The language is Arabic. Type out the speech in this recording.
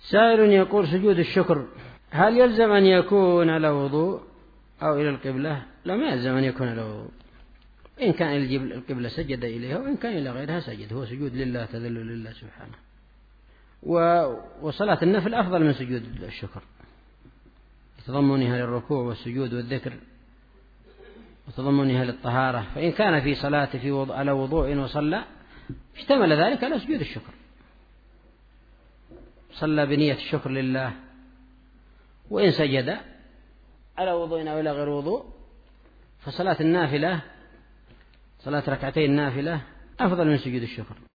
سائل يقول سجود الشكر هل يلزم أن يكون على وضوء أو إلى القبلة؟ لا، ما يلزم أن يكون على وضوء. إن كان إلى القبلة سجد إليها، وإن كان إلى غيرها سجد. هو سجود لله، تذلل لله سبحانه. وصلاة النفل أفضل من سجود الشكر لتضمنها للركوع والسجود والذكر وتضمنها للطهارة. فإن كان في صلاة على وضوء وصلى اشتمل ذلك على سجود الشكر، صلى بنية الشكر لله. وإن سجد على وضوء أو إلى غير وضوء فصلاة النافلة، صلاة ركعتين نافلة، أفضل من سجود الشكر.